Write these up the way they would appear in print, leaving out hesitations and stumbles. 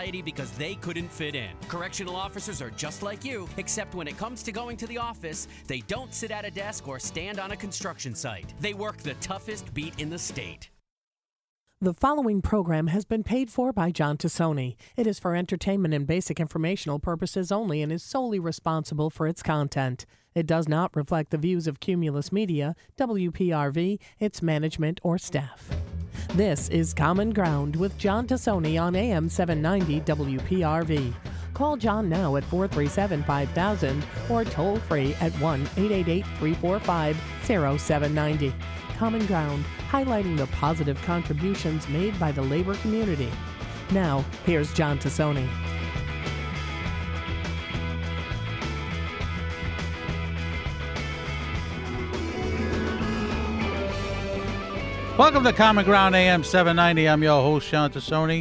society because they couldn't fit in. Correctional officers are just like you, except when it comes to going to the office, they don't sit at a desk or stand on a construction site. They work the toughest beat in the state. The following program has been paid for by John Tassoni. It is for entertainment and basic informational purposes only and is solely responsible for its content. It does not reflect the views of Cumulus Media, WPRV, its management, or staff. This is Common Ground with John Tassoni on AM 790 WPRV. Call John now at 437-5000 or toll free at 1-888-345-0790. Common Ground, highlighting the positive contributions made by the labor community. Now, here's John Tassoni. Welcome to Common Ground AM 790. I'm your host, John Tassoni.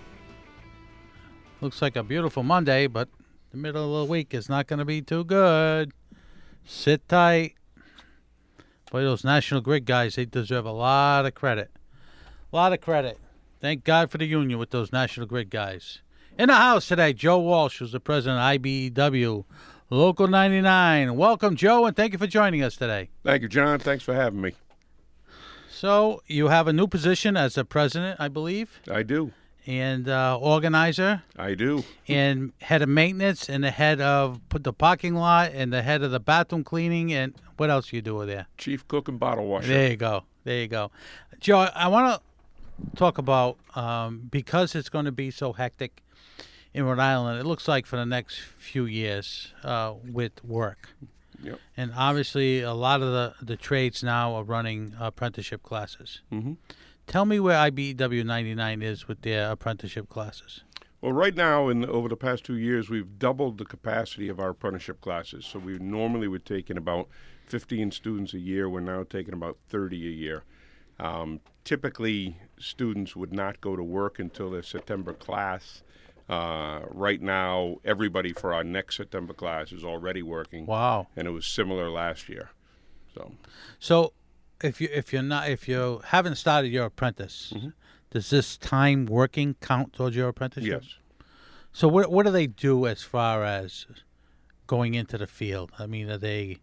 Looks like a beautiful Monday, but the middle of the week is not going to be too good. Sit tight. Boy, those National Grid guys, they deserve a lot of credit. A lot of credit. Thank God for the union with those National Grid guys. In the house today, Joe Walsh, who's the president of IBEW, Local 99. Welcome, Joe, and thank you for joining us today. Thank you, John. Thanks for having me. So, you have a new position as the president, I believe. I do. And organizer. I do. And head of maintenance, and the head of the parking lot, and the head of the bathroom cleaning, and what else do you do over there? Chief cook and bottle washer. There you go. There you go. Joe, I want to talk about, because it's going to be so hectic in Rhode Island, it looks like for the next few years with work. Yep. And obviously, a lot of the trades now are running apprenticeship classes. Mm-hmm. Tell me where IBEW 99 is with their apprenticeship classes. Well, right now, over the past 2 years, we've doubled the capacity of our apprenticeship classes. So we normally were taking about 15 students a year. We're now taking about 30 a year. Typically, students would not go to work until their September class. Right now, everybody for our next September class is already working. Wow! And it was similar last year. So, if you haven't started your apprentice, mm-hmm. does this time working count towards your apprenticeship? Yes. So what do they do as far as going into the field? I mean, are they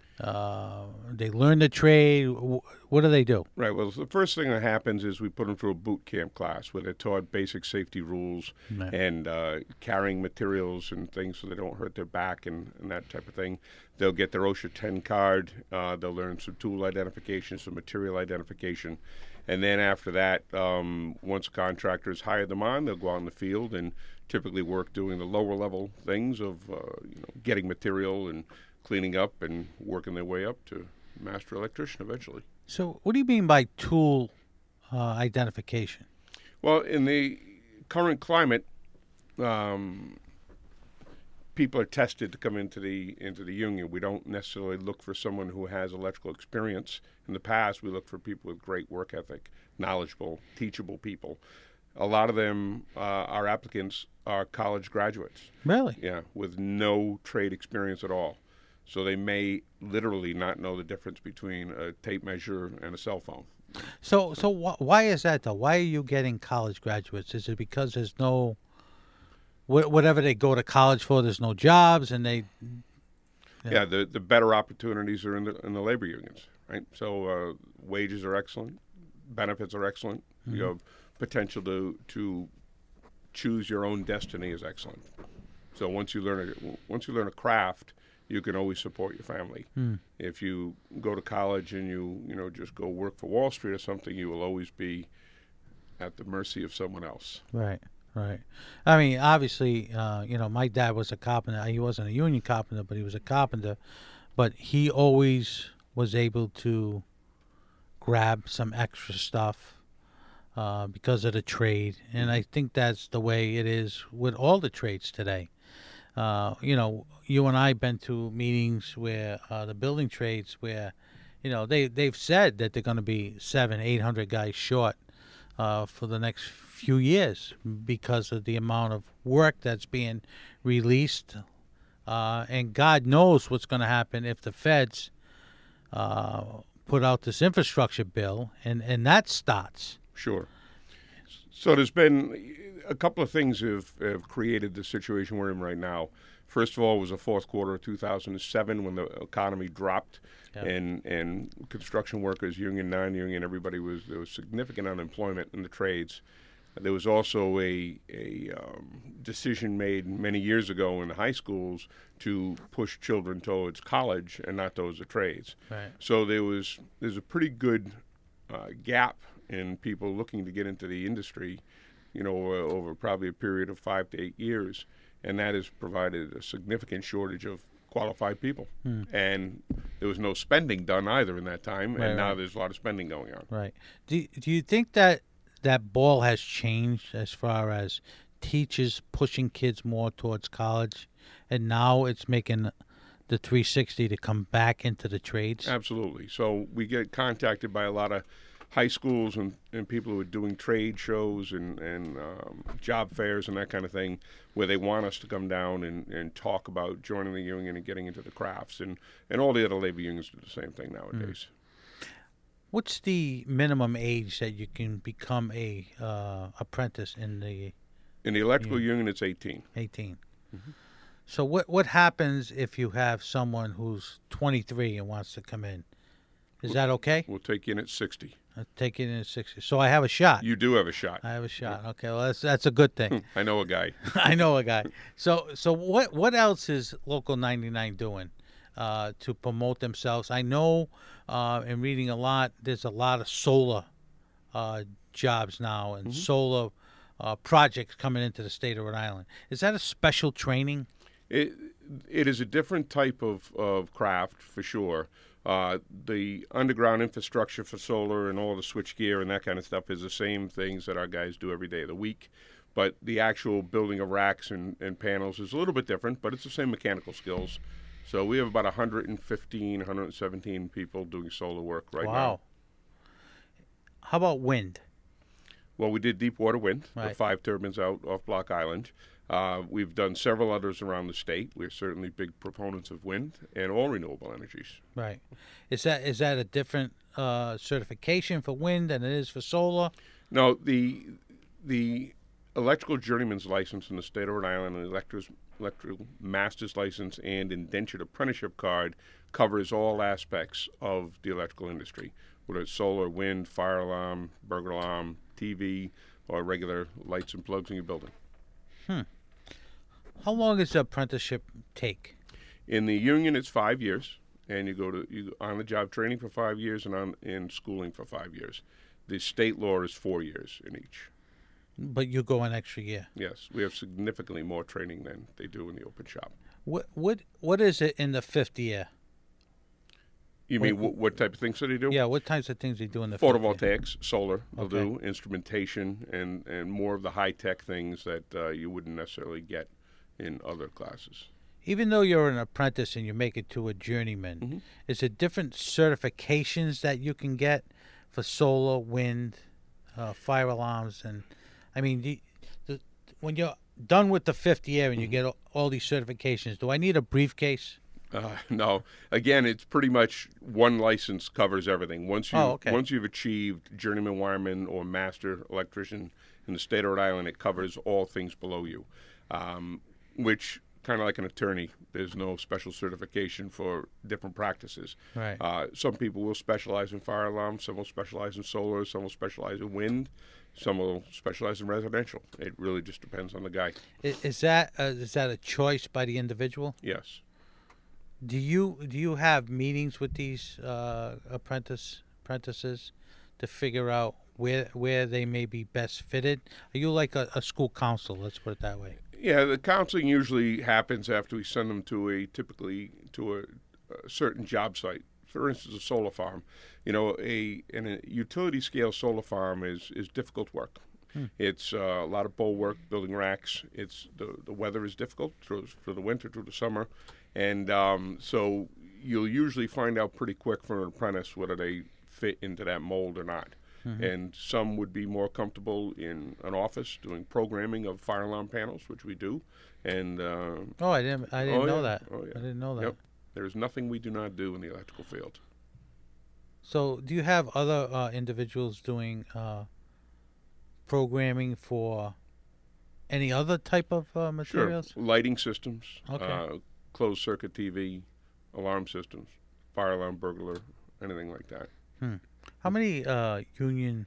learn the trade? What do they do? Right. Well, the first thing that happens is we put them through a boot camp class where they're taught basic safety rules and carrying materials and things so they don't hurt their back and that type of thing. They'll get their OSHA 10 card. They'll learn some tool identification, some material identification. And then after that, once a contractor has hired them on, they'll go out in the field and typically work doing the lower level things of getting material and cleaning up and working their way up to master electrician eventually. So what do you mean by tool identification? Well, in the current climate, people are tested to come into the union. We don't necessarily look for someone who has electrical experience. In the past, we look for people with great work ethic, knowledgeable, teachable people. A lot of them, our applicants, are college graduates. Really? Yeah, with no trade experience at all. So they may literally not know the difference between a tape measure and a cell phone. So why is that, though? Why are you getting college graduates? Is it because there's no, whatever they go to college for, there's no jobs, and they... Yeah, the better opportunities are in the labor unions, right? So wages are excellent, benefits are excellent. Mm-hmm. You have potential to choose your own destiny is excellent. So once you learn a craft, you can always support your family. If you go to college and you just go work for Wall Street or something, you will always be at the mercy of someone else. Right. I mean, obviously, my dad was a carpenter. He wasn't a union carpenter, but he was a carpenter. But he always was able to grab some extra stuff because of the trade. And I think that's the way it is with all the trades today. You and I have been to meetings where the building trades where, they've said that they're going to be 700-800 guys short for the next few years because of the amount of work that's being released. And God knows what's going to happen if the feds put out this infrastructure bill and that starts. Sure. So there's been a couple of things have created the situation we're in right now. First of all, it was the fourth quarter of 2007 when the economy dropped, and construction workers, union, non-union, there was significant unemployment in the trades. There was also a decision made many years ago in the high schools to push children towards college and not towards the trades. Right. So there's a pretty good gap in people looking to get into the industry, over probably a period of 5 to 8 years, and that has provided a significant shortage of qualified people. And there was no spending done either in that time, and now there's a lot of spending going on. Right. Do you think that ball has changed as far as teachers pushing kids more towards college, and now it's making the 360 to come back into the trades? Absolutely. So we get contacted by a lot of high schools and people who are doing trade shows and job fairs and that kind of thing, where they want us to come down and talk about joining the union and getting into the crafts. And all the other labor unions do the same thing nowadays. What's the minimum age that you can become a apprentice in the electrical union? It's 18. 18. So what happens if you have someone who's 23 and wants to come in? Is that okay? We'll take you in at 60. I'll take it in at 60. So I have a shot. You do have a shot. I have a shot. Okay, well that's a good thing. I know a guy. I know a guy. So what else is Local 99 doing to promote themselves? I know in reading a lot, there's a lot of solar jobs now and solar projects coming into the state of Rhode Island. Is that a special training? It is a different type of craft for sure. The underground infrastructure for solar and all the switchgear and that kind of stuff is the same things that our guys do every day of the week. But the actual building of racks and panels is a little bit different, but it's the same mechanical skills. So we have about 115, 117 people doing solar work right now. Wow. How about wind? Well, we did deep water wind, Right. with 5 turbines out off Block Island. We've done several others around the state. We're certainly big proponents of wind and all renewable energies. Right. Is that a different certification for wind than it is for solar? No, the electrical journeyman's license in the state of Rhode Island, and electrical master's license and indentured apprenticeship card covers all aspects of the electrical industry, whether it's solar, wind, fire alarm, burglar alarm, TV, or regular lights and plugs in your building. How long does the apprenticeship take? In the union, it's 5 years, and you on the job training for 5 years and in schooling for 5 years. The state law is 4 years in each. But you go an extra year. Yes, we have significantly more training than they do in the open shop. What is it in the 5th year? You mean what type of things do they do? Yeah, what types of things do you do in the 5th year? Photovoltaics, solar, they'll Okay. do, instrumentation, and more of the high-tech things that you wouldn't necessarily get in other classes. Even though you're an apprentice and you make it to a journeyman, is there different certifications that you can get for solar, wind, fire alarms? And I mean, when you're done with the 5th year and you get all these certifications, do I need a briefcase? No. Again, it's pretty much one license covers everything. Once you've achieved journeyman wireman or master electrician in the state of Rhode Island, it covers all things below you, which kind of like an attorney. There's no special certification for different practices. Right. Some people will specialize in fire alarms. Some will specialize in solar. Some will specialize in wind. Some will specialize in residential. It really just depends on the guy. Is that a choice by the individual? Yes. Do you have meetings with these apprentices to figure out where they may be best fitted? Are you like a school council? Let's put it that way. Yeah, the counseling usually happens after we send them to a certain job site. For instance, a solar farm. A utility scale solar farm is difficult work. It's a lot of bulwark, building racks. It's the weather is difficult through the winter, through the summer, and so you'll usually find out pretty quick from an apprentice whether they fit into that mold or not. And some would be more comfortable in an office doing programming of fire alarm panels, which we do. And I didn't know that. Oh, yeah. I didn't know that. Yep. There's nothing we do not do in the electrical field. So, do you have other individuals doing programming for Any other type of materials? Sure. Lighting systems, Okay. closed circuit TV, alarm systems, fire alarm, burglar, anything like that. How many union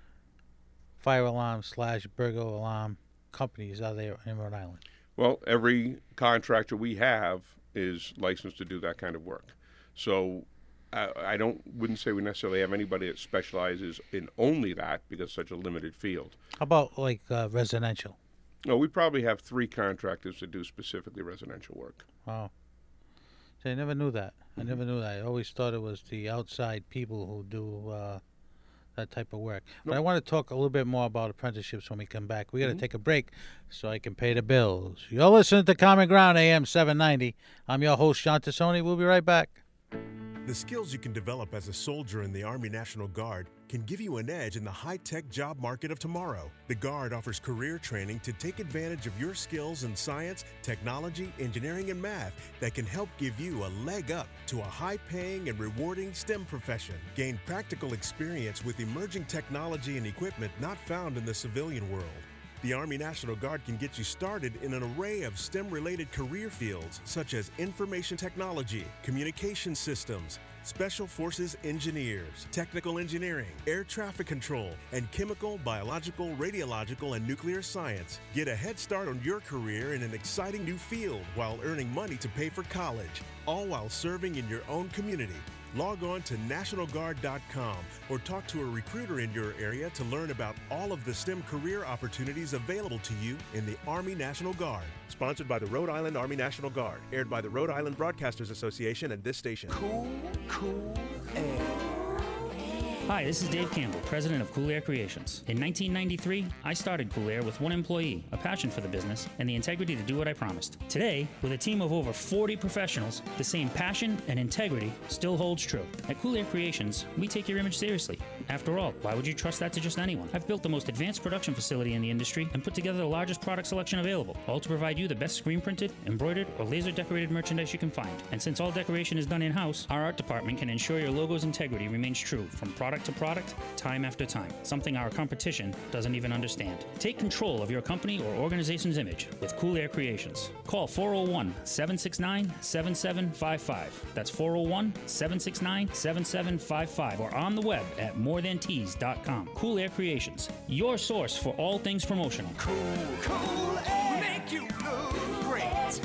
fire alarm / burglar alarm companies are there in Rhode Island? Well, every contractor we have is licensed to do that kind of work. So I wouldn't say we necessarily have anybody that specializes in only that because it's such a limited field. How about like residential? No, we probably have 3 contractors that do specifically residential work. Wow. See, I never knew that. I never knew that. I always thought it was the outside people who do that type of work. But I want to talk a little bit more about apprenticeships when we come back. We got to take a break so I can pay the bills. You're listening to Common Ground AM 790. I'm your host, John Tassoni. We'll be right back. The skills you can develop as a soldier in the Army National Guard can give you an edge in the high-tech job market of tomorrow. The Guard offers career training to take advantage of your skills in science, technology, engineering, and math that can help give you a leg up to a high-paying and rewarding STEM profession. Gain practical experience with emerging technology and equipment not found in the civilian world. The Army National Guard can get you started in an array of STEM-related career fields such as information technology, communication systems, special forces engineers, technical engineering, air traffic control, and chemical, biological, radiological, and nuclear science. Get a head start on your career in an exciting new field while earning money to pay for college, all while serving in your own community. Log on to NationalGuard.com or talk to a recruiter in your area to learn about all of the STEM career opportunities available to you in the Army National Guard. Sponsored by the Rhode Island Army National Guard. Aired by the Rhode Island Broadcasters Association and this station. Cool Air. Hi, this is Dave Campbell, president of Cool Air Creations. In 1993, I started Cool Air with one employee, a passion for the business, and the integrity to do what I promised. Today, with a team of over 40 professionals, the same passion and integrity still holds true. At Cool Air Creations, we take your image seriously. After all, why would you trust that to just anyone? I've built the most advanced production facility in the industry and put together the largest product selection available, all to provide you the best screen printed, embroidered, or laser decorated merchandise you can find. And since all decoration is done in-house, our art department can ensure your logo's integrity remains true from product to product, time after time, something our competition doesn't even understand. Take control of your company or organization's image with Cool Air Creations. Call 401-769-7755. That's 401-769-7755 or on the web at morethantees.com. Cool Air Creations, your source for all things promotional. Cool Air. Make you look great.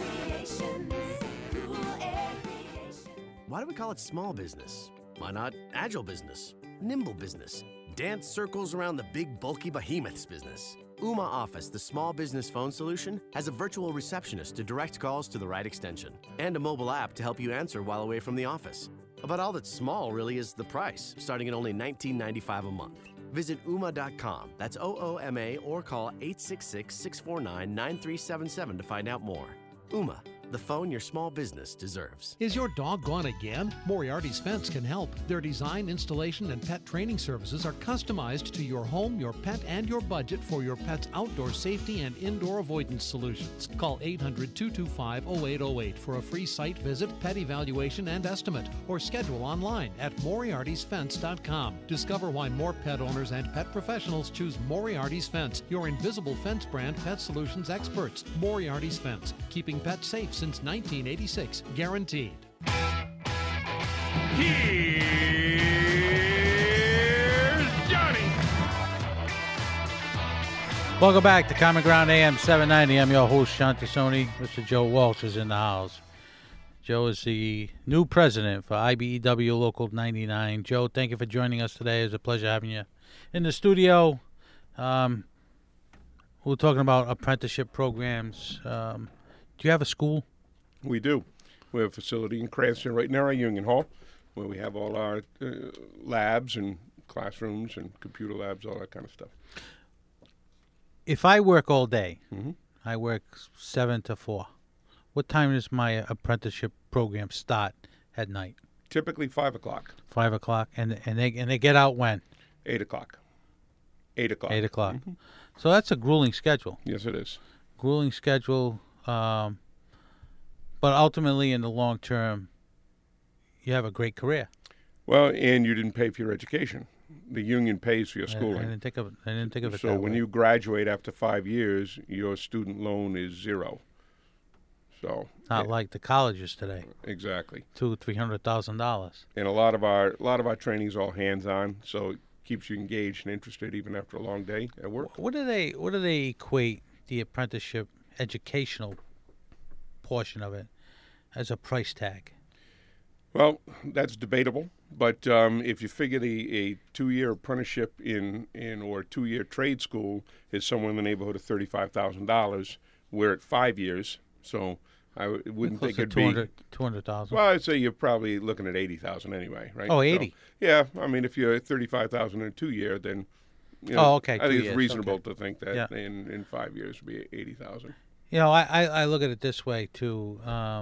Why do we call it small business? Why not agile business, nimble business, dance circles around the big bulky behemoths business? Ooma Office, the small business phone solution, has a virtual receptionist to direct calls to the right extension and a mobile app to help you answer while away from the office. But all that's small really is the price, starting at only $19.95 a month. Visit Ooma.com, that's OOMA, or call 866-649-9377 to find out more. Ooma, the phone your small business deserves. Is your dog gone again? Moriarty's Fence can help. Their design, installation, and pet training services are customized to your home, your pet, and your budget for your pet's outdoor safety and indoor avoidance solutions. Call 800-225-0808 for a free site visit, pet evaluation, and estimate, or schedule online at moriartysfence.com. Discover why more pet owners and pet professionals choose Moriarty's Fence, your invisible fence brand pet solutions experts. Moriarty's Fence, keeping pets safe since 1986, guaranteed. Here's Johnny. Welcome back to Common Ground AM 790. I'm your host, John Tassoni. Mr. Joe Walsh is in the house. Joe is the new president for IBEW Local 99. Joe, thank you for joining us today. It's a pleasure having you in the studio. We're talking about apprenticeship programs. Do you have a school? We do. We have a facility in Cranston right near our Union Hall where we have all our labs and classrooms and computer labs, all that kind of stuff. If I work all day, I work 7 to 4. What time does my apprenticeship program start at night? Typically 5 o'clock. 5 o'clock, and they get out when? 8 o'clock. 8 o'clock. 8 o'clock. So that's a grueling schedule. Yes, it is. Grueling schedule, but ultimately in the long term, you have a great career. Well, and you didn't pay for your education. The union pays for your I schooling. didn't think of it So that when way. you graduate after 5 years, your student loan is zero. So Not like the colleges today. exactly. $200,000-$300,000. And a lot of our training is all hands-on, so it keeps you engaged and interested even after a long day at work. What do they equate the apprenticeship educational portion of it as a price tag? Well, that's debatable, but if you figure a 2-year apprenticeship or 2-year trade school is somewhere in the neighborhood of $35,000, we're at 5 years, so I wouldn't think it'd be 200,000. Well, I'd say you're probably looking at 80,000 anyway, right? Oh, 80. So, yeah, I mean, if you're at 35,000 in a 2-year, then okay, I 2 think years, it's reasonable okay. to think that Yeah. in 5 years would be 80,000. I look at it this way too.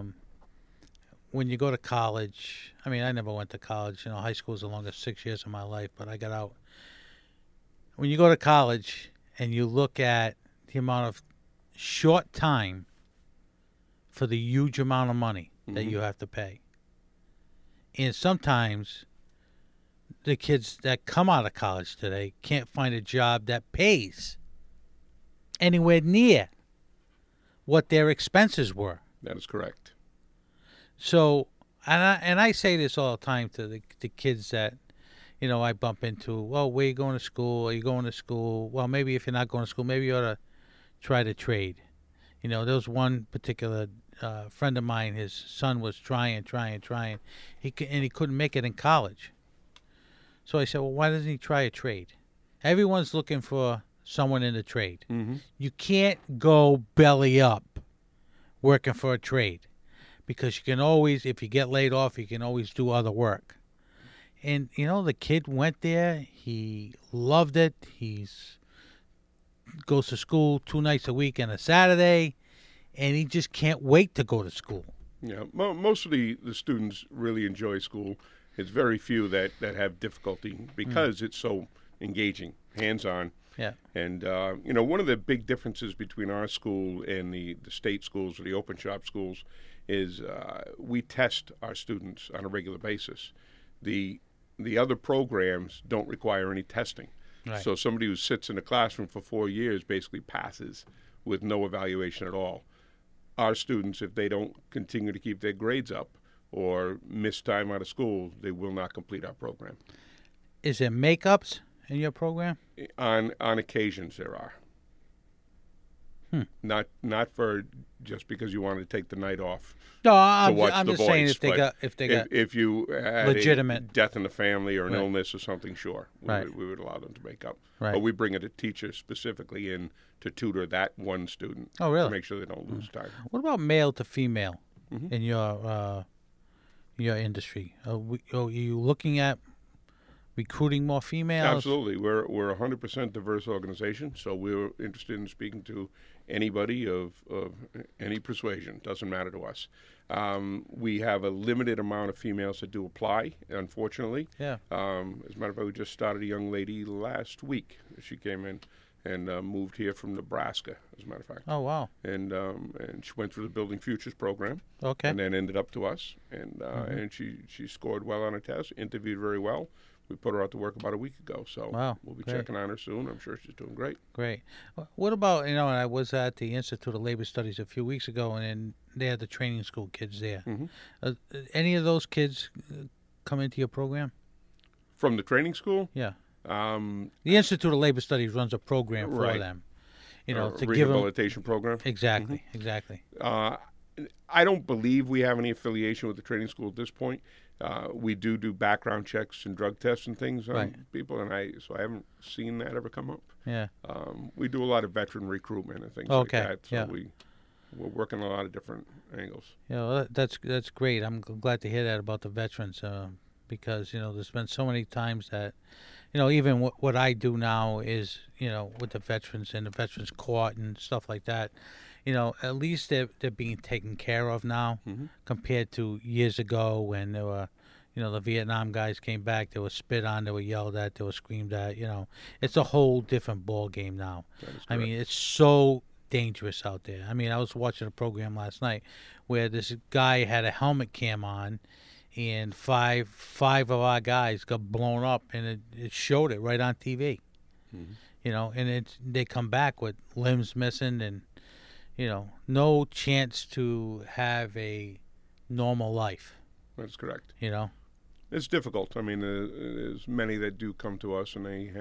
When you go to college, I mean, I never went to college. High school was the longest 6 years of my life, but I got out. When you go to college and you look at the amount of short time for the huge amount of money that you have to pay, and sometimes the kids that come out of college today can't find a job that pays anywhere near what their expenses were. That is correct. So, and I say this all the time to the kids that, I bump into. Well, where you going to school? Are you going to school? Well, maybe if you're not going to school, maybe you ought to try to trade. There was one particular friend of mine. His son was trying. He couldn't make it in college. So I said, well, why doesn't he try a trade? Everyone's looking for someone in the trade. Mm-hmm. You can't go belly up working for a trade. Because you can always, if you get laid off, you can always do other work. And, the kid went there. He loved it. Goes to school 2 nights a week and a Saturday. And he just can't wait to go to school. Yeah, most of the students really enjoy school. It's very few that have difficulty because it's so engaging, hands-on. Yeah. And, one of the big differences between our school and the state schools or the open shop schools is we test our students on a regular basis. The other programs don't require any testing. Right. So somebody who sits in a classroom for 4 years basically passes with no evaluation at all. Our students, if they don't continue to keep their grades up or miss time out of school, they will not complete our program. Is there makeups in your program? On occasions there are. Not for just because you want to take the night off. No, I'm just saying if they got if you had legitimate a death in the family or an Right. illness or something, sure, Right. we would allow them to make up. Right. But we bring a teacher specifically in to tutor that one student. Oh, really? To make sure they don't lose time. What about male to female in your industry? Are you looking at recruiting more females? Absolutely, we're a 100% diverse organization, so we're interested in speaking to anybody of any persuasion. Doesn't matter to us. We have a limited amount of females that do apply, unfortunately. Yeah. As a matter of fact, we just started a young lady last week. She came in and moved here from Nebraska, as a matter of fact. Oh, wow. And she went through the Building Futures program. Okay. And then ended up to us, and she scored well on her test, interviewed very well. We put her out to work about a week ago, so Wow, we'll be great. checking on her soon. I'm sure she's doing great. Great. What about, I was at the Institute of Labor Studies a few weeks ago, and they had the training school kids there. Mm-hmm. Any of those kids come into your program? From the training school? Yeah. The Institute of Labor Studies runs a program for Right. them. To give them rehabilitation program. Exactly. I don't believe we have any affiliation with the training school at this point. We do background checks and drug tests and things on Right. people, and I haven't seen that ever come up. Yeah. We do a lot of veteran recruitment and things Okay, like that. So yeah. we're working on a lot of different angles. That's great. I'm glad to hear that about the veterans because there's been so many times that even what I do now is with the veterans and the veterans court and stuff like that. At least they're being taken care of now compared to years ago when there were, the Vietnam guys came back. They were spit on. They were yelled at. They were screamed at. It's a whole different ball game now. I mean, it's so dangerous out there. I mean, I was watching a program last night where this guy had a helmet cam on, and five of our guys got blown up, and it showed it right on TV. Mm-hmm. You know, and they come back with limbs missing and, you know, no chance to have a normal life. That's correct. You know, it's difficult. I mean, there's many that do come to us, and they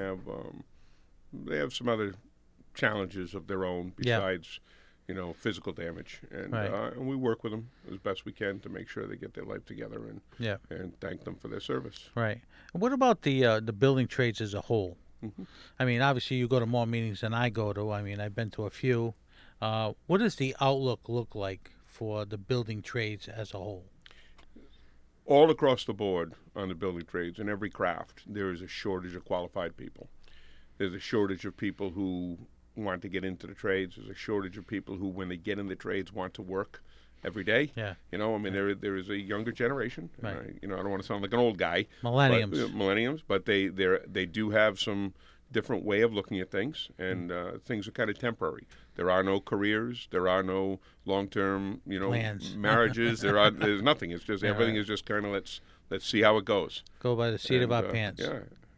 have some other challenges of their own besides, you know, physical damage, and and we work with them as best we can to make sure they get their life together and thank them for their service. Right. And what about the building trades as a whole? Mm-hmm. I mean, obviously you go to more meetings than I go to. I mean, I've been to a few. What does the outlook look like for the building trades as a whole? All across the board on the building trades, in every craft, there is a shortage of qualified people. There's a shortage of people who want to get into the trades. There's a shortage of people who, when they get in the trades, want to work every day. Yeah. You know, I mean, there is a younger generation. Right. You know, I don't want to sound like an old guy. Millenniums. But they do have some different way of looking at things, and things are kind of temporary. There are no careers. There are no long-term, you know, plans. Marriages. There's nothing. It's just everything is just kind of let's see how it goes. Go by the seat of our pants. Yeah.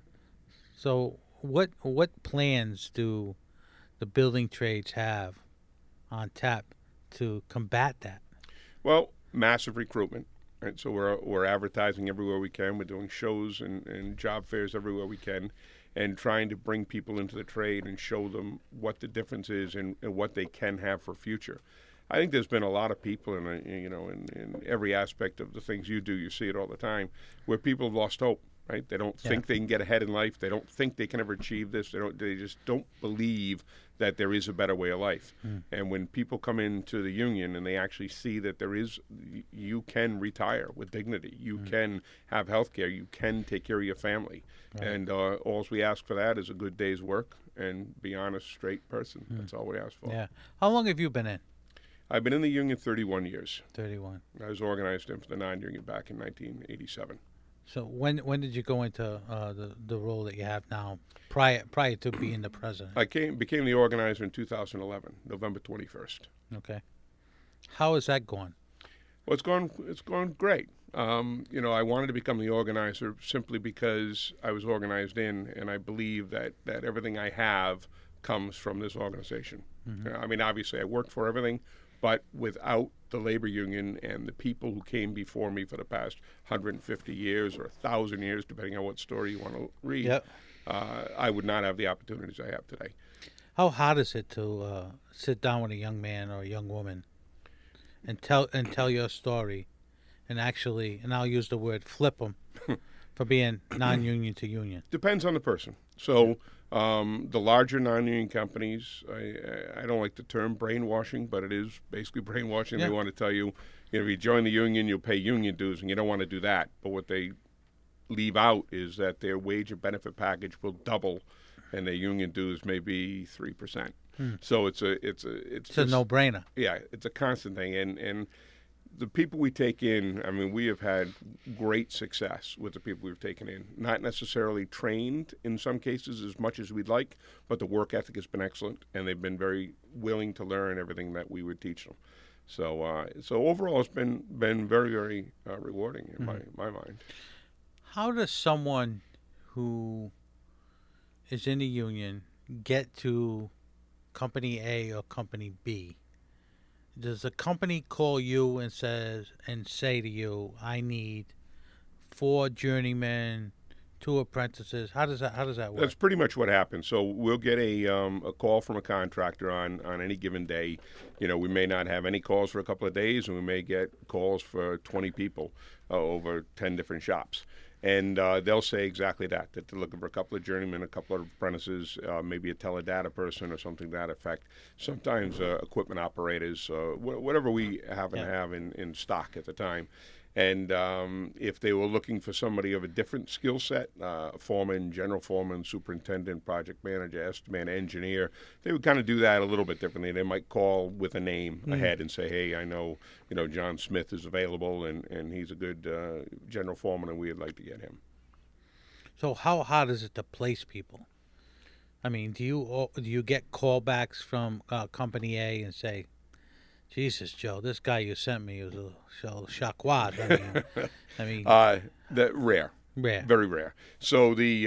So what plans do the building trades have on tap to combat that? Well, massive recruitment. Right, so we're advertising everywhere we can. We're doing shows and job fairs everywhere we can, and trying to bring people into the trade and show them what the difference is and what they can have for future. I think there's been a lot of people in every aspect of the things you do. You see it all the time, where people have lost hope. Right? They don't think they can get ahead in life. They don't think they can ever achieve this. They just don't believe that there is a better way of life. And when people come into the union and they actually see that you can retire with dignity, you can have health care, you can take care of your family. Right. And all we ask for that is a good day's work and be honest, straight person. That's all we ask for. Yeah. How long have you been in? I've been in the union 31 years. 31. I was organized in for the non-union back in 1987. So when did you go into the role that you have now, prior to being the president? I became the organizer in 2011, November 21st. Okay. How is that going? Well, it's going great. You know, I wanted to become the organizer simply because I was organized in, and I believe that everything I have comes from this organization. Mm-hmm. I mean, obviously, I worked for everything, but without the labor union and the people who came before me for the past 150 years or 1,000 years, depending on what story you want to read, I would not have the opportunities I have today. How hard is it to sit down with a young man or a young woman and tell your story, and actually, and I'll use the word flip them for being non-union to union? Depends on the person. So the larger non-union companies, I don't like the term brainwashing, but it is basically brainwashing. Yeah. They want to tell you, if you join the union, you'll pay union dues, and you don't want to do that. But what they leave out is that their wage and benefit package will double, and their union dues may be 3%. So it's a no-brainer. Yeah, it's a constant thing, and the people we take in, I mean, we have had great success with the people we've taken in. Not necessarily trained in some cases as much as we'd like, but the work ethic has been excellent, and they've been very willing to learn everything that we would teach them. So overall, it's been very, very rewarding in my mind. How does someone who is in the union get to Company A or Company B? Does the company call you and say to you, I need 4 journeymen, 2 apprentices? How does that work? That's pretty much what happens. So we'll get a call from a contractor on any given day. You know, we may not have any calls for a couple of days, and we may get calls for 20 people over 10 different shops. And they'll say exactly that they're looking for a couple of journeymen, a couple of apprentices, maybe a teledata person or something to that effect. Sometimes equipment operators, whatever we happen to have in stock at the time. And if they were looking for somebody of a different skill set, foreman, general foreman, superintendent, project manager, estimator, engineer, they would kind of do that a little bit differently. They might call with a name ahead and say, hey, I know, John Smith is available, and he's a good general foreman, and we'd like to get him. So how hard is it to place people? I mean, do you get callbacks from Company A and say, Jesus, Joe, this guy you sent me was a shockwad. I mean, that rare, very rare. So the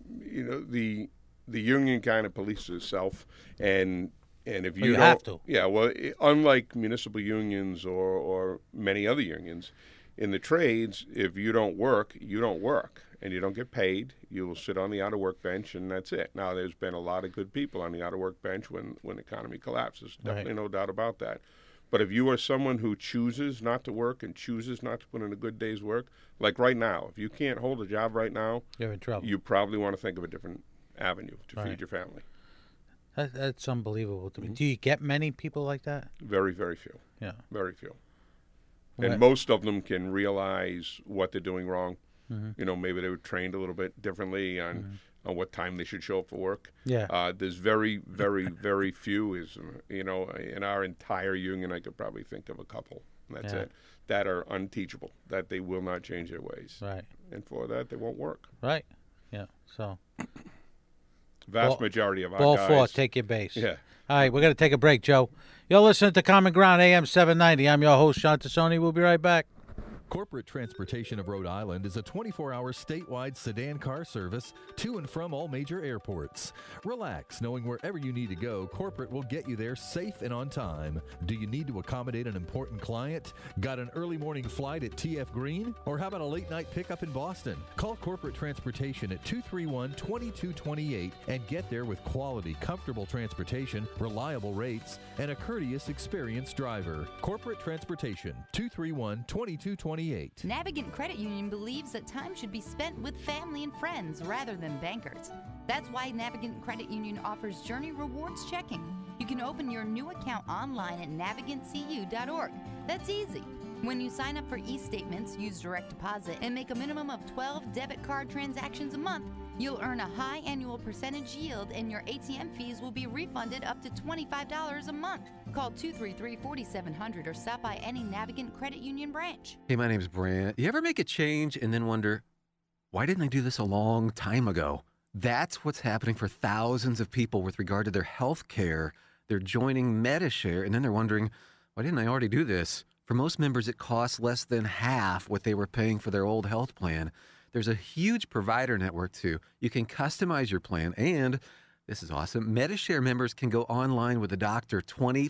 the union kind of polices itself, and if you don't, have to. Yeah, well, unlike municipal unions or many other unions, in the trades, if you don't work, you don't work, and you don't get paid. You will sit on the out-of-work bench, and that's it. Now, there's been a lot of good people on the out-of-work bench when the economy collapses. Definitely no doubt about that. But if you are someone who chooses not to work and chooses not to put in a good day's work, like right now, if you can't hold a job right now, you're in trouble. You probably want to think of a different avenue to feed your family. That's unbelievable to me. Do you get many people like that? Very, very few. Yeah. Very few. And most of them can realize what they're doing wrong. You know, maybe they were trained a little bit differently on what time they should show up for work. Yeah. There's very, very, very few. In our entire union, I could probably think of a couple. And that's it. That are unteachable. That they will not change their ways. Right. And for that, they won't work. Right. Yeah. So. Vast majority of our ball guys. four, take your base. Yeah. All right, we're going to take a break, Joe. You're listening to Common Ground, AM 790. I'm your host, John Tassoni. We'll be right back. Corporate Transportation of Rhode Island is a 24-hour statewide sedan car service to and from all major airports. Relax, knowing wherever you need to go, Corporate will get you there safe and on time. Do you need to accommodate an important client? Got an early morning flight at TF Green? Or how about a late night pickup in Boston? Call Corporate Transportation at 231-2228 and get there with quality, comfortable transportation, reliable rates, and a courteous, experienced driver. Corporate Transportation, 231-2228. Navigant Credit Union believes that time should be spent with family and friends rather than bankers. That's why Navigant Credit Union offers Journey Rewards Checking. You can open your new account online at navigantcu.org. That's easy. When you sign up for e-statements, use direct deposit, and make a minimum of 12 debit card transactions a month, you'll earn a high annual percentage yield, and your ATM fees will be refunded up to $25 a month. Call 233-4700 or stop by any Navigant Credit Union branch. Hey, my name's Brant. You ever make a change and then wonder, why didn't I do this a long time ago? That's what's happening for thousands of people with regard to their health care. They're joining Medi-Share, and then they're wondering, why didn't I already do this? For most members, it costs less than half what they were paying for their old health plan. There's a huge provider network, too. You can customize your plan, and this is awesome. Medi-Share members can go online with a doctor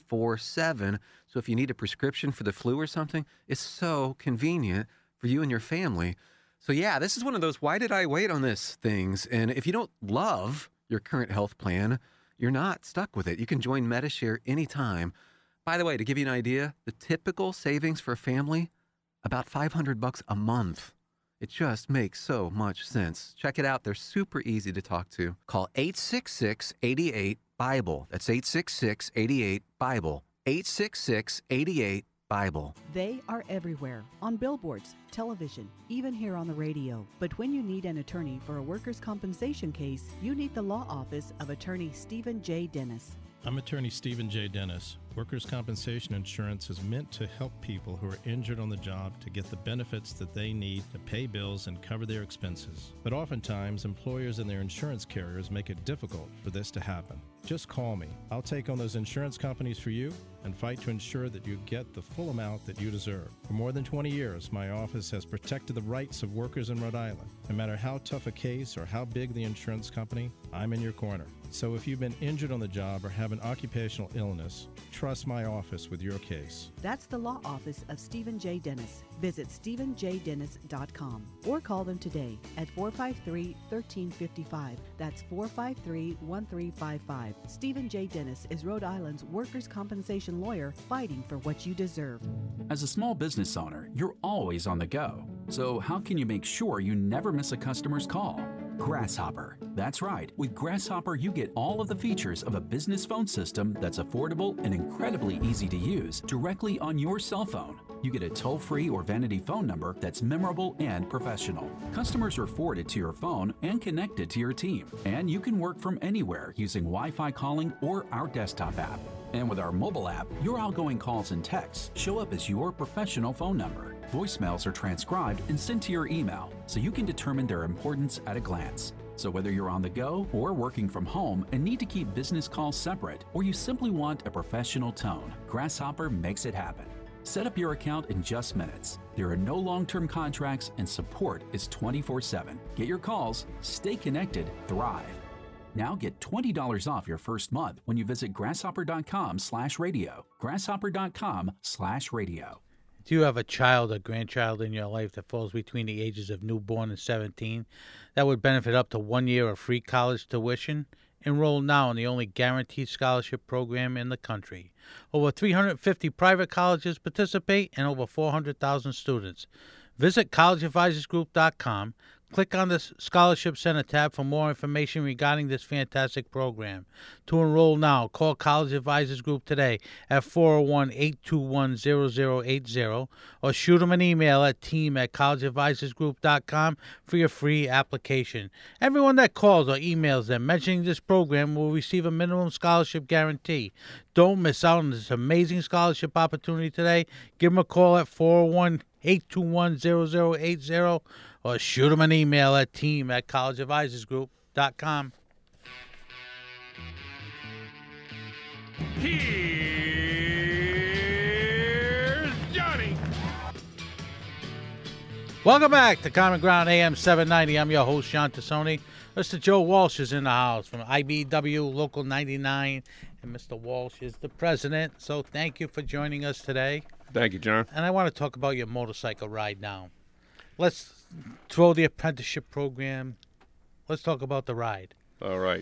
24/7. So if you need a prescription for the flu or something, it's so convenient for you and your family. So yeah, this is one of those why did I wait on this things. And if you don't love your current health plan, you're not stuck with it. You can join Medi-Share anytime. By the way, to give you an idea, the typical savings for a family, about $500 a month. It just makes so much sense. Check it out. They're super easy to talk to. Call 866-88-BIBLE. That's 866-88-BIBLE. 866-88-BIBLE. They are everywhere, on billboards, television, even here on the radio. But when you need an attorney for a workers' compensation case, you need the law office of attorney Stephen J. Dennis. I'm attorney Stephen J. Dennis. Workers' compensation insurance is meant to help people who are injured on the job to get the benefits that they need to pay bills and cover their expenses. But oftentimes, employers and their insurance carriers make it difficult for this to happen. Just call me. I'll take on those insurance companies for you and fight to ensure that you get the full amount that you deserve. For more than 20 years, my office has protected the rights of workers in Rhode Island. No matter how tough a case or how big the insurance company, I'm in your corner. So if you've been injured on the job or have an occupational illness, trust my office with your case. That's the law office of Stephen J. Dennis. Visit StephenJDennis.com or call them today at 453-1355. That's 453-1355. Stephen J. Dennis is Rhode Island's workers' compensation lawyer fighting for what you deserve. As a small business owner, you're always on the go. So how can you make sure you never miss a customer's call? Grasshopper. That's right. With Grasshopper, you get all of the features of a business phone system that's affordable and incredibly easy to use directly on your cell phone. You get a toll-free or vanity phone number that's memorable and professional. Customers are forwarded to your phone and connected to your team. And you can work from anywhere using Wi-Fi calling or our desktop app. And with our mobile app, your outgoing calls and texts show up as your professional phone number. Voicemails are transcribed and sent to your email, so you can determine their importance at a glance. So whether you're on the go or working from home and need to keep business calls separate, or you simply want a professional tone, Grasshopper makes it happen. Set up your account in just minutes. There are no long-term contracts and support is 24/7. Get your calls, stay connected, thrive. Now get $20 off your first month when you visit grasshopper.com/radio. Grasshopper.com/radio. Do you have a child or grandchild in your life that falls between the ages of newborn and 17 that would benefit up to 1 year of free college tuition? Enroll now in the only guaranteed scholarship program in the country. Over 350 private colleges participate and over 400,000 students. Visit collegeadvisorsgroup.com. Click on the Scholarship Center tab for more information regarding this fantastic program. To enroll now, call College Advisors Group today at 401-821-0080 or shoot them an email at team@collegeadvisorsgroup.com for your free application. Everyone that calls or emails them mentioning this program will receive a minimum scholarship guarantee. Don't miss out on this amazing scholarship opportunity today. Give them a call at 401-821-0080 or shoot them an email at team@collegeadvisorsgroup.com. Here's Johnny. Welcome back to Common Ground AM 790. I'm your host, John Tassoni. Mr. Joe Walsh is in the house from IBW Local 99, and Mr. Walsh is the president. So thank you for joining us today. Thank you, John. And I want to talk about your motorcycle ride now. Let's throw the apprenticeship program. Let's talk about the ride. All right.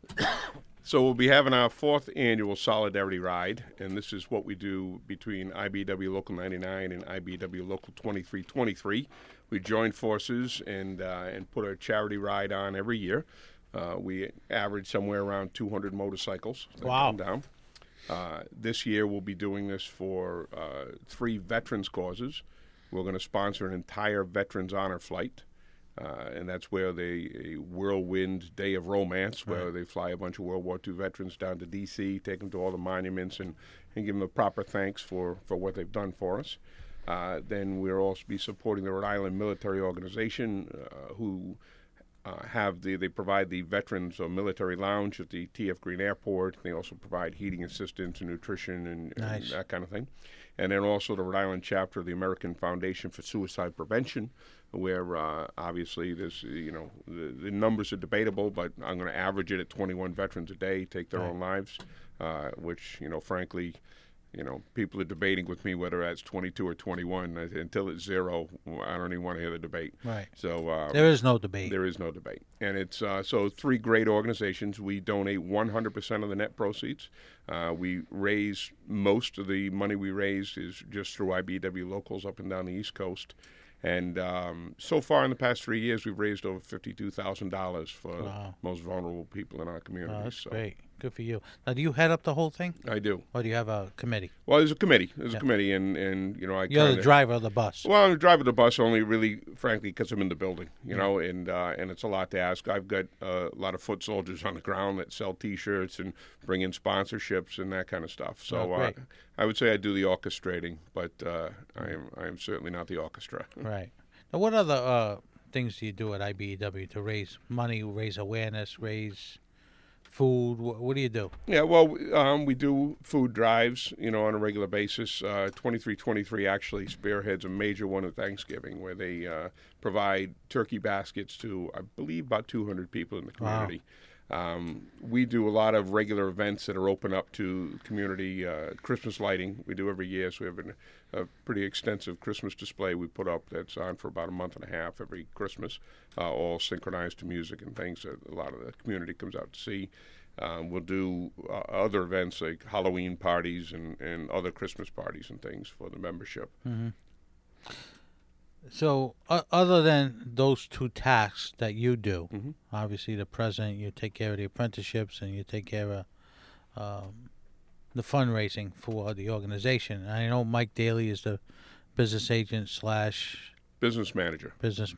So we'll be having our 4th annual Solidarity Ride, and this is what we do between IBW Local 99 and IBW Local 2323. We join forces and put a charity ride on every year. We average somewhere around 200 motorcycles that come down. This year we'll be doing this for 3 veterans causes. We're going to sponsor an entire Veterans Honor Flight, and that's where a whirlwind day of romance, where they fly a bunch of World War II veterans down to D.C., take them to all the monuments, and give them the proper thanks for what they've done for us. Then we'll also be supporting the Rhode Island Military Organization, who they provide the Veterans Military Lounge at the T.F. Green Airport. They also provide heating assistance and nutrition and that kind of thing. And then also the Rhode Island chapter of the American Foundation for Suicide Prevention, where obviously there's, the numbers are debatable, but I'm going to average it at 21 veterans a day take their own lives, which, frankly, people are debating with me whether that's 22 or 21. Until it's 0, I don't even want to hear the debate. Right. So there is no debate. There is no debate. And it's so 3 great organizations. We donate 100% of the net proceeds. We raise most of the money we raise is just through IBW locals up and down the East Coast. And so far in the past 3 years, we've raised over $52,000 for most vulnerable people in our community. Oh, that's great. Good for you. Now, do you head up the whole thing? I do. Or do you have a committee? Well, there's a committee. There's a committee, and I. You're the driver of the bus. Well, I'm the driver of the bus only, really, frankly, because I'm in the building, and it's a lot to ask. I've got a lot of foot soldiers on the ground that sell T-shirts and bring in sponsorships and that kind of stuff. So I would say I do the orchestrating, but I am certainly not the orchestra. Right. Now, what other things do you do at IBEW to raise money, raise awareness, raise food? What do you do? Yeah, well, we do food drives, on a regular basis. 2323 actually spearheads a major one at Thanksgiving where they provide turkey baskets to, I believe, about 200 people in the community. Wow. We do a lot of regular events that are open up to community. Christmas lighting we do every year, so we have a pretty extensive Christmas display we put up that's on for about a month and a half every Christmas, all synchronized to music and things that a lot of the community comes out to see. We'll do other events like Halloween parties and other Christmas parties and things for the membership. Mm-hmm. So other than those 2 tasks that you do, obviously the president, you take care of the apprenticeships and you take care of the fundraising for the organization. And I know Mike Daly is the business agent / business manager.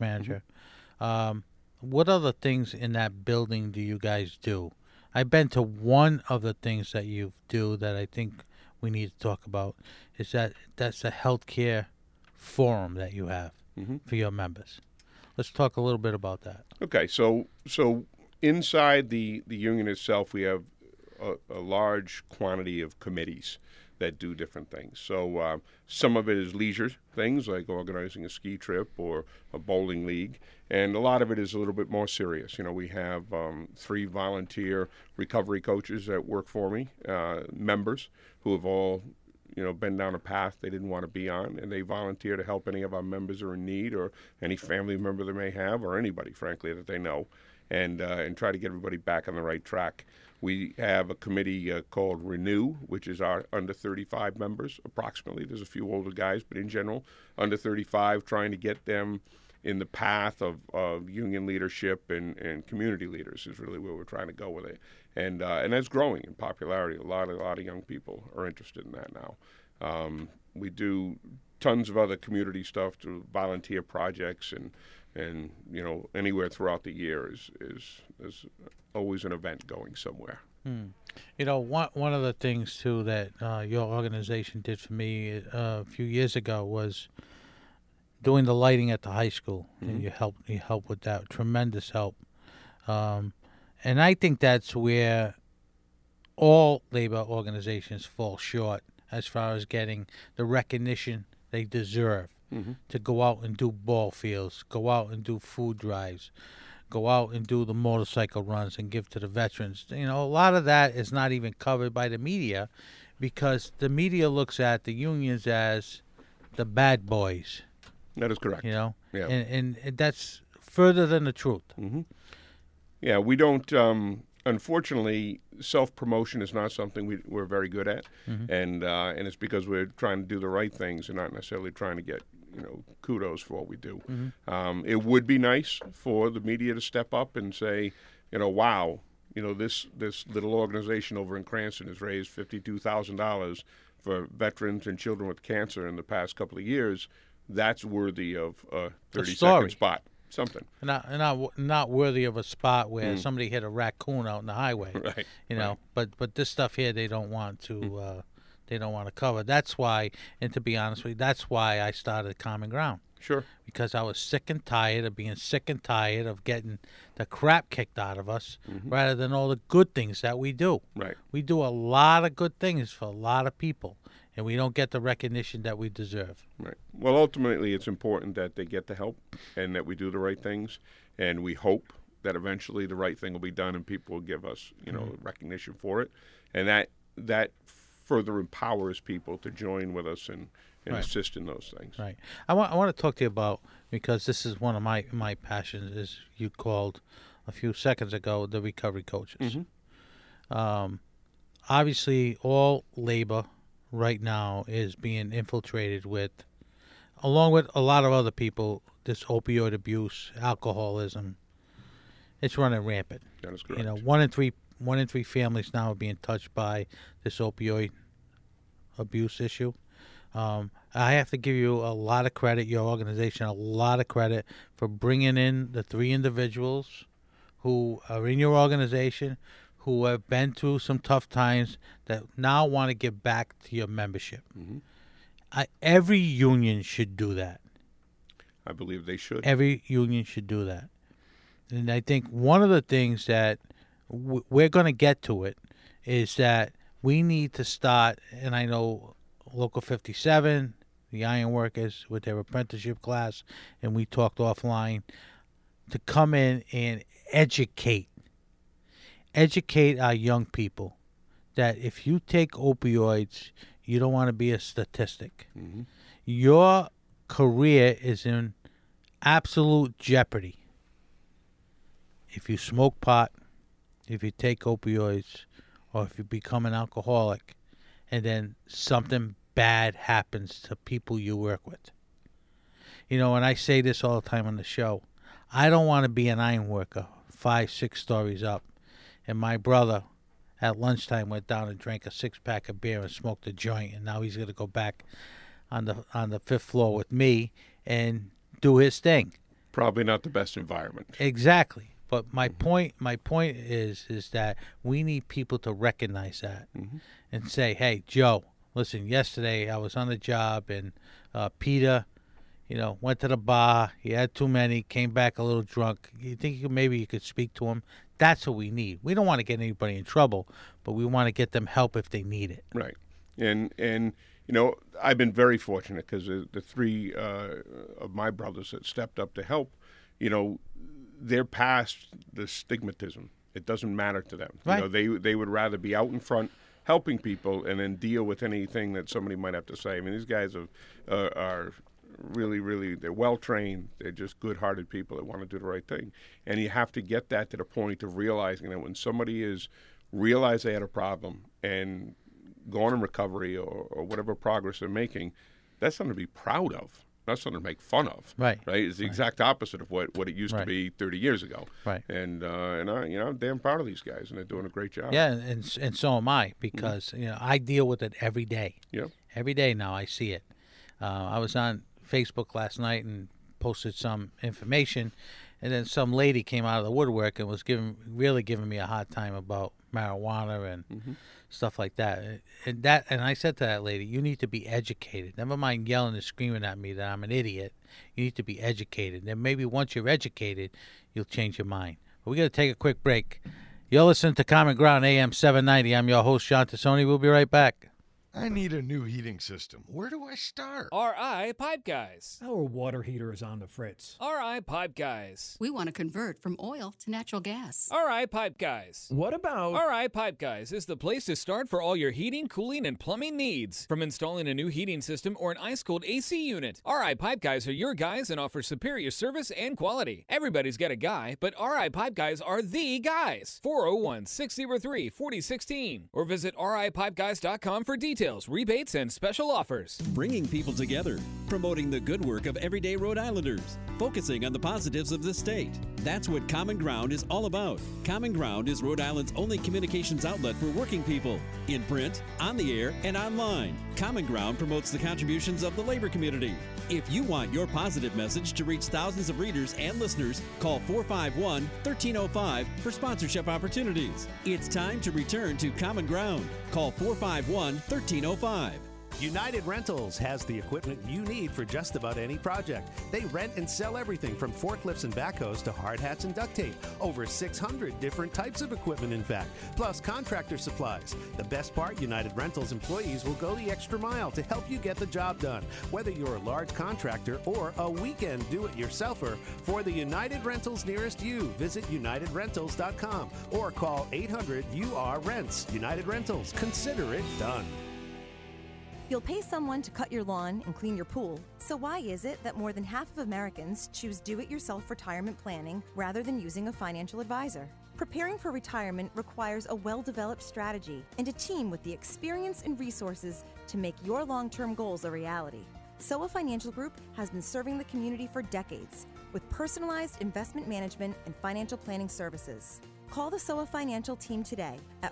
What other things in that building do you guys do? I've been to one of the things that you do that I think we need to talk about. That's a healthcare forum that you have for your members. let's talk a little bit about that. Okay, so inside the union itself, we have a large quantity of committees that do different things. So some of it is leisure things like organizing a ski trip or a bowling league, and a lot of it is a little bit more serious. We have 3 volunteer recovery coaches that work for me, members who have all been down a path they didn't want to be on, and they volunteer to help any of our members who are in need, or any family member they may have, or anybody, frankly, that they know, and try to get everybody back on the right track. We have a committee called Renew, which is our under 35 members, approximately. There's a few older guys, but in general, under 35, trying to get them in the path of union leadership and community leaders is really where we're trying to go with it. And that's growing in popularity. A lot of young people are interested in that now. We do tons of other community stuff through volunteer projects, and anywhere throughout the year is always an event going somewhere. One of the things too that your organization did for me a few years ago was doing the lighting at the high school, and you helped with that. Tremendous help, and I think that's where all labor organizations fall short as far as getting the recognition they deserve. To go out and do ball fields, go out and do food drives, go out and do the motorcycle runs and give to the veterans. A lot of that is not even covered by the media, because the media looks at the unions as the bad boys. That is correct. Yeah. And that's further than the truth. Yeah, we don't. Unfortunately, self-promotion is not something we're very good at, and it's because we're trying to do the right things and not necessarily trying to get kudos for what we do. It would be nice for the media to step up and say, wow, this little organization over in Cranston has raised $52,000 for veterans and children with cancer in the past couple of years. That's worthy of a 30-second spot. Something. Not worthy of a spot where somebody hit a raccoon out in the highway. Right. Right. But this stuff here they don't want to they don't want to cover. That's why, and to be honest with you, that's why I started Common Ground. Sure. Because I was sick and tired of being sick and tired of getting the crap kicked out of us, rather than all the good things that we do. Right. We do a lot of good things for a lot of people, and we don't get the recognition that we deserve. Right. Well, ultimately, it's important that they get the help and that we do the right things, and we hope that eventually the right thing will be done and people will give us, recognition for it, and that further empowers people to join with us and assist in those things. Right. I want to talk to you about, because this is one of my passions, as you called a few seconds ago, the recovery coaches. Obviously, all labor right now is being infiltrated with, along with a lot of other people, this opioid abuse, alcoholism. It's running rampant. That is correct. 1 in 3 families now are being touched by this opioid abuse issue. I have to give you a lot of credit, your organization, a lot of credit for bringing in the 3 individuals who are in your organization, who have been through some tough times, that now want to give back to your membership. Every union should do that. I believe they should. Every union should do that. And I think one of the things that we're going to get to it is that we need to start, and I know Local 57, the iron workers with their apprenticeship class, and we talked offline, to come in and educate our young people that if you take opioids, you don't want to be a statistic. Your career is in absolute jeopardy if you smoke pot, if you take opioids, or if you become an alcoholic, and then something bad happens to people you work with. And I say this all the time on the show, I don't want to be an iron worker 5-6 stories up, and my brother at lunchtime went down and drank a 6-pack of beer and smoked a joint, and now he's going to go back on the 5th floor with me and do his thing. Probably not the best environment. Exactly. But my point is that we need people to recognize that and say, hey, Joe, listen, yesterday I was on the job and Peter, went to the bar, he had too many, came back a little drunk. You think maybe you could speak to him? That's what we need. We don't want to get anybody in trouble, but we want to get them help if they need it. Right. And I've been very fortunate because the three of my brothers that stepped up to help, they're past the stigmatism. It doesn't matter to them. Right. They would rather be out in front helping people and then deal with anything that somebody might have to say. I mean, these guys are really, really, they're well-trained. They're just good-hearted people that want to do the right thing. And you have to get that to the point of realizing that when somebody realize they had a problem and going in recovery or whatever progress they're making, that's something to be proud of. Not something to make fun of. Right. It's the exact opposite of what it used to be 30 years ago. Right. And I'm damn proud of these guys, and they're doing a great job. Yeah, and so am I, because I deal with it every day. Yeah. Every day now I see it. I was on Facebook last night and posted some information, and then some lady came out of the woodwork and was really giving me a hard time about marijuana and stuff like that. And I said to that lady, you need to be educated. Never mind yelling and screaming at me that I'm an idiot. You need to be educated. Then maybe once you're educated, you'll change your mind. But we got to take a quick break. You're listening to Common Ground, AM 790. I'm your host, John Tassoni. We'll be right back. I need a new heating system. Where do I start? RI Pipe Guys. Our water heater is on the fritz. RI Pipe Guys. We want to convert from oil to natural gas. RI Pipe Guys. What about? RI Pipe Guys is the place to start for all your heating, cooling, and plumbing needs. From installing a new heating system or an ice-cold AC unit, RI Pipe Guys are your guys and offer superior service and quality. Everybody's got a guy, but RI Pipe Guys are the guys. 401-603-4016 or visit ripipeguys.com for details, rebates, and special offers. Bringing people together, promoting the good work of everyday Rhode Islanders, focusing on the positives of the state. That's what Common Ground is all about. Common Ground is Rhode Island's only communications outlet for working people, in print, on the air, and online. Common Ground promotes the contributions of the labor community. If you want your positive message to reach thousands of readers and listeners, call 451-1305 for sponsorship opportunities. It's time to return to Common Ground. Call 451-1305. United Rentals has the equipment you need for just about any project. They rent and sell everything from forklifts and backhoes to hard hats and duct tape. Over 600 different types of equipment, in fact, plus contractor supplies. The best part, United Rentals employees will go the extra mile to help you get the job done. Whether you're a large contractor or a weekend do-it-yourselfer, for the United Rentals nearest you, visit UnitedRentals.com or call 800-UR-RENTS. United Rentals. Consider it done. You'll pay someone to cut your lawn and clean your pool. So why is it that more than half of Americans choose do-it-yourself retirement planning rather than using a financial advisor? Preparing for retirement requires a well-developed strategy and a team with the experience and resources to make your long-term goals a reality. SOA Financial Group has been serving the community for decades with personalized investment management and financial planning services. Call the SOA Financial team today at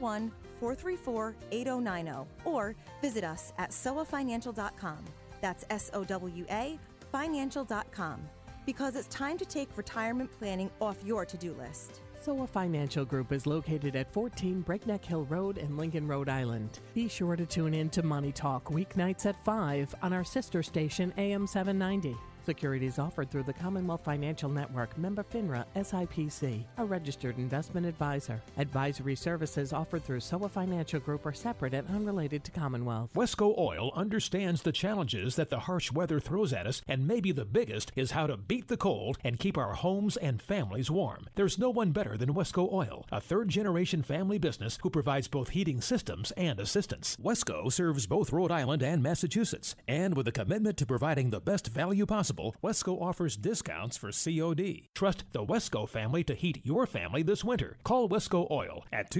401-434-8090 or visit us at SOAFinancial.com. That's SOWA financial.com. Because it's time to take retirement planning off your to-do list. SOA Financial Group is located at 14 Breakneck Hill Road in Lincoln, Rhode Island. Be sure to tune in to Money Talk weeknights at 5 on our sister station AM 790. Securities offered through the Commonwealth Financial Network, member FINRA, SIPC, a registered investment advisor. Advisory services offered through SOA Financial Group are separate and unrelated to Commonwealth. Wesco Oil understands the challenges that the harsh weather throws at us, and maybe the biggest is how to beat the cold and keep our homes and families warm. There's no one better than Wesco Oil, a third-generation family business who provides both heating systems and assistance. Wesco serves both Rhode Island and Massachusetts, and with a commitment to providing the best value possible, Wesco offers discounts for COD. Trust the Wesco family to heat your family this winter. Call Wesco Oil at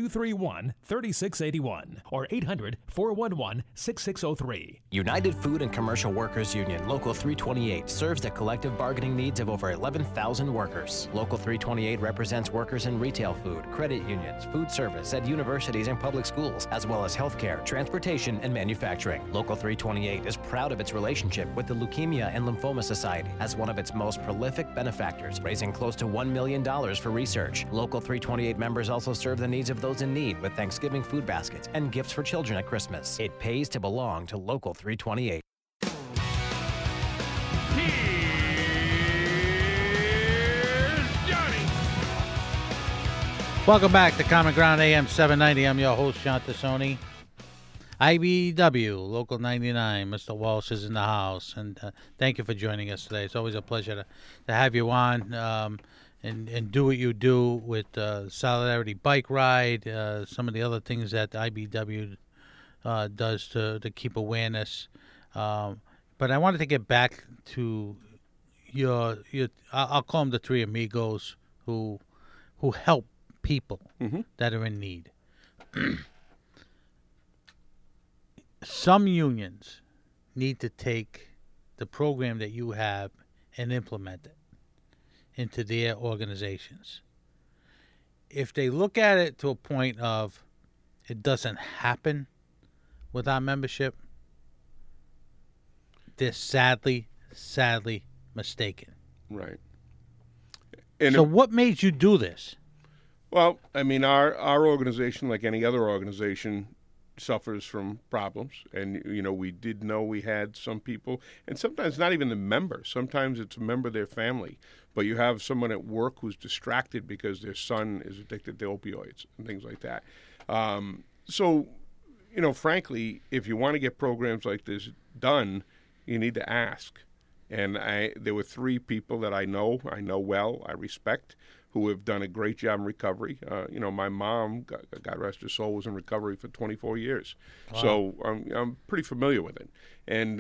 231-3681 or 800-411-6603. United Food and Commercial Workers Union Local 328 serves the collective bargaining needs of over 11,000 workers. Local 328 represents workers in retail food, credit unions, food service at universities and public schools, as well as healthcare, transportation, and manufacturing. Local 328 is proud of its relationship with the Leukemia and Lymphoma Society as one of its most prolific benefactors, raising close to $1 million for research. Local 328 members also serve the needs of those in need with Thanksgiving food baskets and gifts for children at Christmas. It pays to belong to Local 328. Here's Johnny. Welcome back to Common Ground AM 790. I'm your host, John Tassoni. IBW, Local 99. Mr. Walsh is in the house. And thank you for joining us today. It's always a pleasure to have you on and do what you do with Solidarity Bike Ride, some of the other things that IBW does to keep awareness. But I wanted to get back to your I'll call them the three amigos who help people that are in need. Some unions need to take the program that you have and implement it into their organizations. If they look at it to a point of it doesn't happen with our membership, they're sadly mistaken. Right. So what made you do this? Well, I mean, our organization, like any other organization, suffers from problems. And, you know, we did know we had some people, and sometimes not even the member. Sometimes it's a member of their family. But you have someone at work who's distracted because their son is addicted to opioids and things like that. So, you know, frankly, if you want to get programs like this done, you need to ask. And there were three people that I know well, I respect, who have done a great job in recovery. You know, my mom, God rest her soul, was in recovery for 24 years. Wow. So I'm pretty familiar with it. And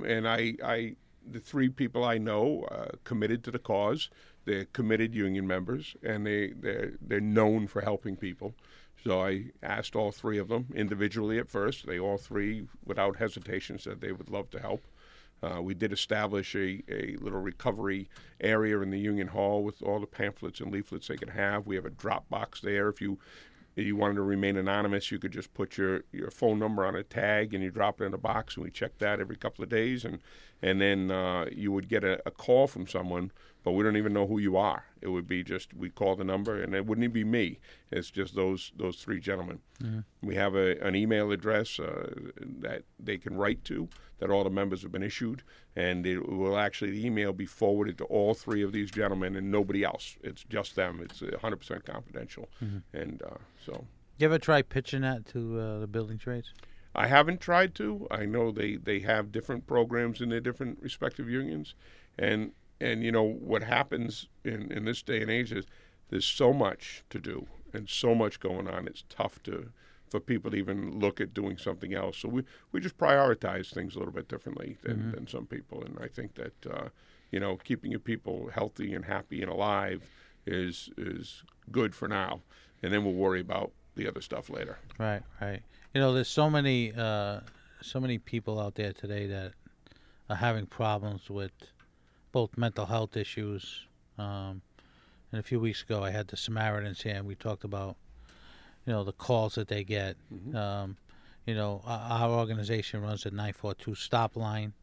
the three people I know committed to the cause. They're committed union members, and they're known for helping people. So I asked all three of them individually at first. They all three, without hesitation, said they would love to help. We did establish a little recovery area in the Union Hall with all the pamphlets and leaflets they could have. We have a drop box there. If you wanted to remain anonymous, you could just put your phone number on a tag and you drop it in a box, and we check that every couple of days. And then you would get a call from someone, but we don't even know who you are. It would be just, we call the number, and it wouldn't even be me. It's just those three gentlemen. Mm-hmm. We have an email address that they can write to, that all the members have been issued, and it will actually, the email be forwarded to all three of these gentlemen and nobody else. It's just them. It's 100% confidential. Mm-hmm. And so. You ever try pitching that to the building trades? I haven't tried to. I know they have different programs in their different respective unions, and you know what happens in this day and age is there's so much to do and so much going on. It's tough for people to even look at doing something else. So we just prioritize things a little bit differently than some people, and I think that you know, keeping your people healthy and happy and alive is good for now, and then we'll worry about the other stuff later. Right. You know, there's so many people out there today that are having problems with both mental health issues. And a few weeks ago, I had the Samaritans here, and we talked about, you know, the calls that they get. Mm-hmm. You know, our organization runs a 942 stop line.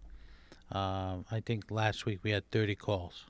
I think last week we had 30 calls.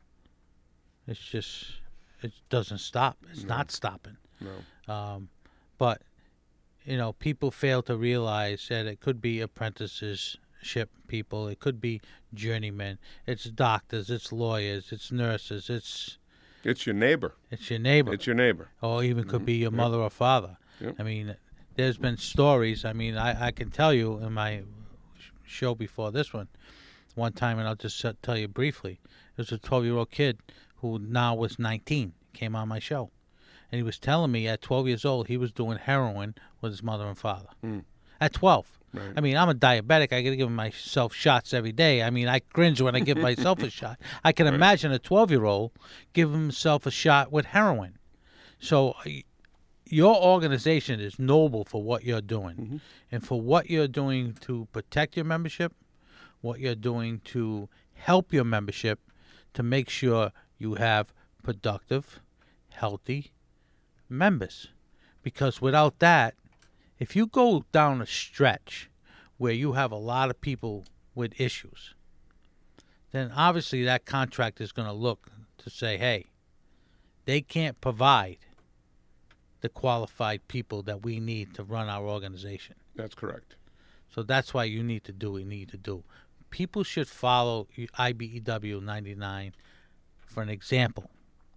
It doesn't stop. It's not stopping. No. But, you know, people fail to realize that it could be apprenticeship people, it could be journeymen, it's doctors, it's lawyers, it's nurses, it's your neighbor. It's your neighbor. It's your neighbor. Or even could be your mother or father. Yep. I mean, there's been stories. I mean, I can tell you in my show before this one time, and I'll just tell you briefly. There's a 12-year-old kid who now was 19, came on my show. And he was telling me at 12 years old he was doing heroin with his mother and father. At 12. Right. I mean, I'm a diabetic. I got to give myself shots every day. I mean, I cringe when I give myself a shot. I can imagine a 12-year-old give himself a shot with heroin. So your organization is noble for what you're doing. Mm-hmm. And for what you're doing to protect your membership, what you're doing to help your membership to make sure you have productive, healthy members. Because without that, if you go down a stretch where you have a lot of people with issues, then obviously that contract is going to look to say, hey, they can't provide the qualified people that we need to run our organization. That's correct. So that's why you need to do what you need to do. people should follow IBEW 99 for an example.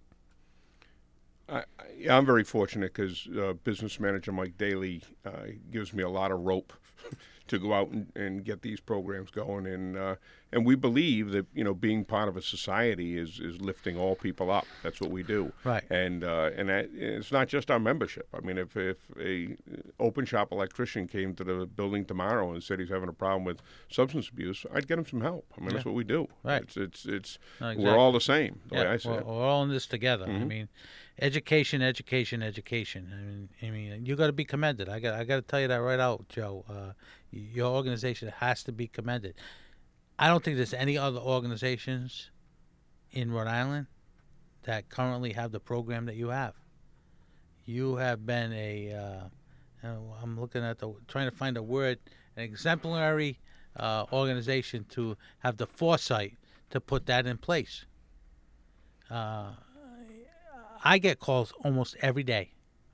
I'm very fortunate because business manager Mike Daly gives me a lot of rope to go out and get these programs going, and we believe that being part of a society is lifting all people up. That's what we do. Right. And it's not just our membership. I mean, if a open shop electrician came to the building tomorrow and said he's having a problem with substance abuse, I'd get him some help. I mean, that's what we do. Right. It's No, exactly. we're all the same. The way I see we're it. all in this together. I Mhm. mean, education. I mean, you got to be commended. I got to tell you that right out, Joe. Your organization has to be commended. I don't think there's any other organizations in Rhode Island that currently have the program that you have. You have been I'm looking at trying to find a word, an exemplary organization to have the foresight to put that in place. I get calls almost every day.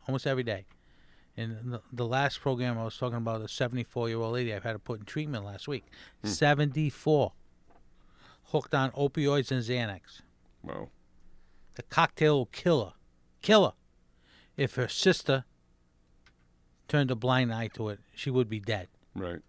And the last program I was talking about, a 74-year-old lady I've had to put in treatment last week. 74. Hooked on opioids and Xanax. Wow. The cocktail will kill her. If her sister turned a blind eye to it, she would be dead. Right.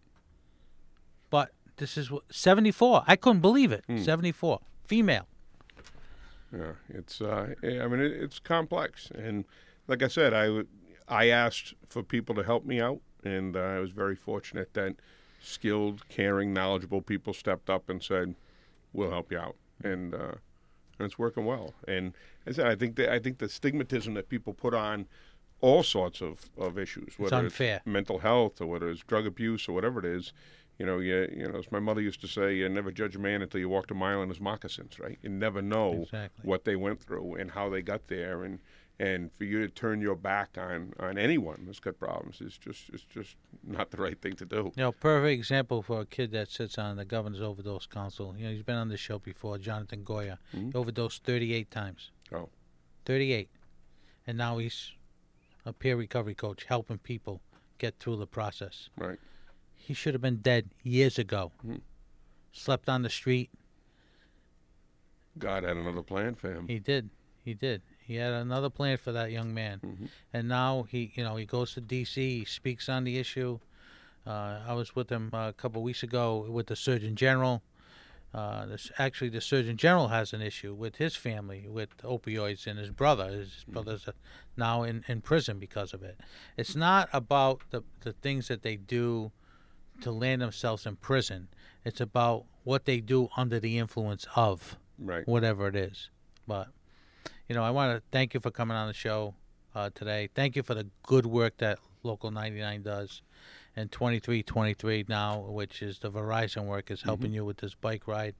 But this is 74. I couldn't believe it. 74. Female. Yeah, it's it's complex, and like I said, I asked for people to help me out, and I was very fortunate that skilled, caring, knowledgeable people stepped up and said, "We'll help you out," and it's working well. And as I said, I think the stigmatism that people put on all sorts of issues, whether unfair. It's mental health or whether it's drug abuse or whatever it is. As my mother used to say, you never judge a man until you walked a mile in his moccasins, right? You never know what they went through and how they got there, and for you to turn your back on anyone that's got problems is just not the right thing to do. Perfect example for a kid that sits on the Governor's Overdose Council. He's been on the show before, Jonathan Goya. He overdosed 38 times. Oh. 38. And now he's a peer recovery coach helping people get through the process. Right. He should have been dead years ago. Slept on the street. God had another plan for him. He did. He had another plan for that young man. And now he goes to D.C. He speaks on the issue. I was with him a couple of weeks ago with the Surgeon General. The Surgeon General has an issue with his family with opioids, and his brother. His brother's now in prison because of it. It's not about the things that they do to land themselves in prison. It's about what they do under the influence of whatever it is. But, I want to thank you for coming on the show today. Thank you for the good work that Local 99 does. And 2323 now, which is the Verizon work, is helping you with this bike ride.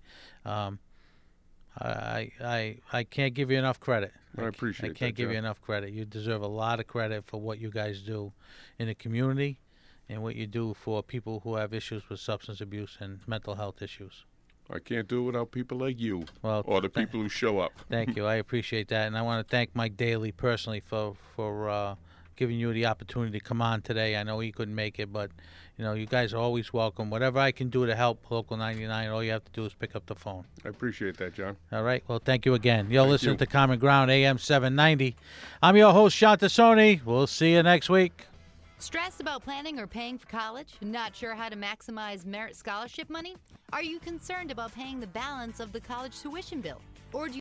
I can't give you enough credit. I appreciate that. I can't give you enough credit. You deserve a lot of credit for what you guys do in the community and what you do for people who have issues with substance abuse and mental health issues. I can't do it without people like you or the people who show up. Thank you. I appreciate that. And I want to thank Mike Daly personally for giving you the opportunity to come on today. I know he couldn't make it, but, you guys are always welcome. Whatever I can do to help Local 99, all you have to do is pick up the phone. I appreciate that, John. All right. Well, thank you again. You're listening you. to Common Ground, AM 790. I'm your host, Sean Tassoni. We'll see you next week. Stressed about planning or paying for college? Not sure how to maximize merit scholarship money? Are you concerned about paying the balance of the college tuition bill? Or do you